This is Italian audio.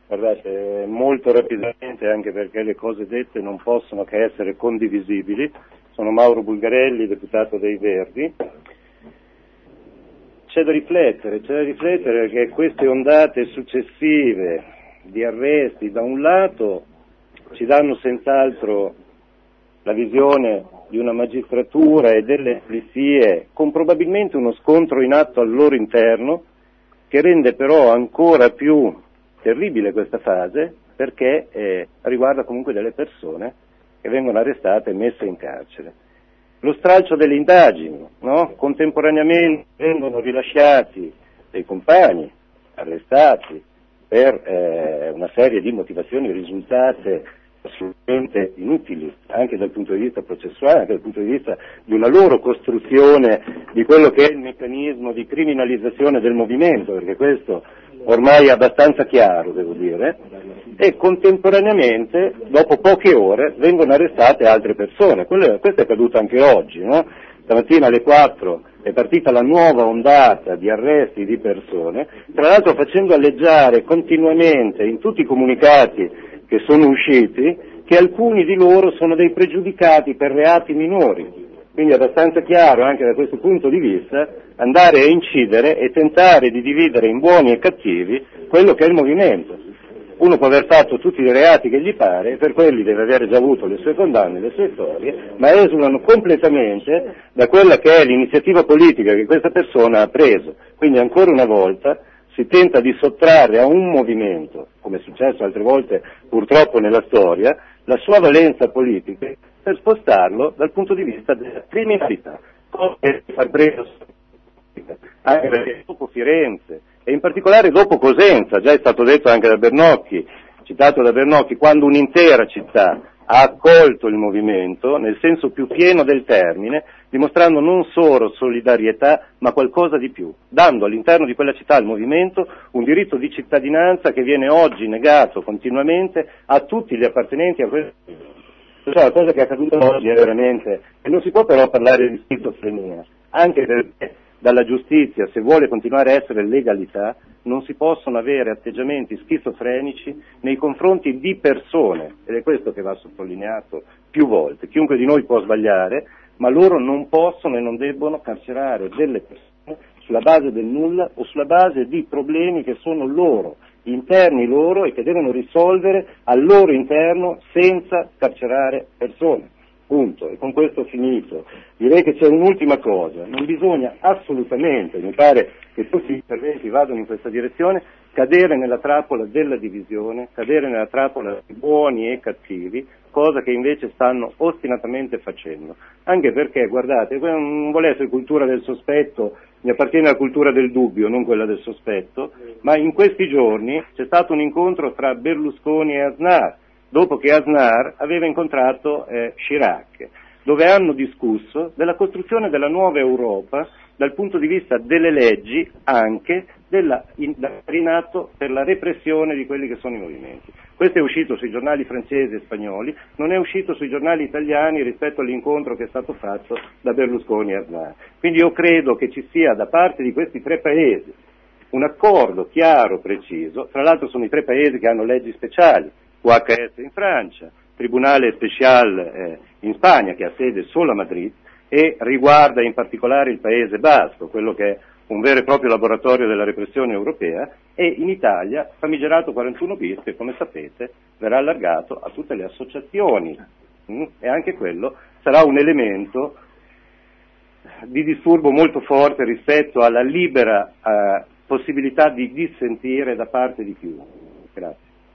Guardate, molto rapidamente, anche perché le cose dette non possono che essere condivisibili. Sono Mauro Bulgarelli, deputato dei Verdi. C'è da riflettere perché queste ondate successive di arresti da un lato ci danno senz'altro la visione di una magistratura e delle polizie con probabilmente uno scontro in atto al loro interno, che rende però ancora più terribile questa fase, perché riguarda comunque delle persone che vengono arrestate e messe in carcere. Lo stralcio delle indagini, no? Contemporaneamente vengono rilasciati dei compagni arrestati per una serie di motivazioni risultate assolutamente inutili, anche dal punto di vista processuale, anche dal punto di vista di una loro costruzione di quello che è il meccanismo di criminalizzazione del movimento, perché questo ormai è abbastanza chiaro, devo dire, e contemporaneamente, dopo poche ore, vengono arrestate altre persone. Questo è accaduto anche oggi, no? Stamattina alle 4 è partita la nuova ondata di arresti di persone, tra l'altro facendo alleggiare continuamente in tutti i comunicati che sono usciti che alcuni di loro sono dei pregiudicati per reati minori. Quindi è abbastanza chiaro anche da questo punto di vista andare a incidere e tentare di dividere in buoni e cattivi quello che è il movimento. Uno può aver fatto tutti i reati che gli pare, e per quelli deve aver già avuto le sue condanne, le sue storie, ma esulano completamente da quella che è l'iniziativa politica che questa persona ha preso. Quindi ancora una volta si tenta di sottrarre a un movimento, come è successo altre volte purtroppo nella storia, la sua valenza politica per spostarlo dal punto di vista della criminalità, cosa che far preso anche perché dopo Firenze e in particolare dopo Cosenza, già è stato detto anche da Bernocchi, citato da Bernocchi, quando un'intera città ha accolto il movimento nel senso più pieno del termine, dimostrando non solo solidarietà ma qualcosa di più, dando all'interno di quella città al movimento un diritto di cittadinanza che viene oggi negato continuamente a tutti gli appartenenti a questo. La cosa che è accaduta oggi è veramente, e non si può però parlare di schizofrenia, anche perché dalla giustizia, se vuole continuare a essere legalità, non si possono avere atteggiamenti schizofrenici nei confronti di persone, ed è questo che va sottolineato più volte. Chiunque di noi può sbagliare, ma loro non possono e non debbono carcerare delle persone sulla base del nulla o sulla base di problemi che sono loro, interni loro e che devono risolvere al loro interno senza carcerare persone. Punto. E con questo ho finito. Direi che c'è un'ultima cosa, non bisogna assolutamente, mi pare che tutti gli interventi vadano in questa direzione, cadere nella trappola della divisione, cadere nella trappola di buoni e cattivi, cosa che invece stanno ostinatamente facendo. Anche perché, guardate, non vuole essere cultura del sospetto, mi appartiene alla cultura del dubbio, non quella del sospetto, ma in questi giorni c'è stato un incontro tra Berlusconi e Aznar, dopo che Aznar aveva incontrato Chirac, dove hanno discusso della costruzione della nuova Europa dal punto di vista delle leggi, anche dell'inato per la repressione di quelli che sono i movimenti. Questo è uscito sui giornali francesi e spagnoli, non è uscito sui giornali italiani rispetto all'incontro che è stato fatto da Berlusconi e Aznar. Quindi io credo che ci sia da parte di questi tre paesi un accordo chiaro, preciso, tra l'altro sono i tre paesi che hanno leggi speciali, UHS in Francia, Tribunale Special in Spagna, che ha sede solo a Madrid, e riguarda in particolare il Paese Basco, quello che è un vero e proprio laboratorio della repressione europea, e in Italia famigerato 41 bis, che come sapete verrà allargato a tutte le associazioni, e anche quello sarà un elemento di disturbo molto forte rispetto alla libera possibilità di dissentire da parte di chiunque. Grazie.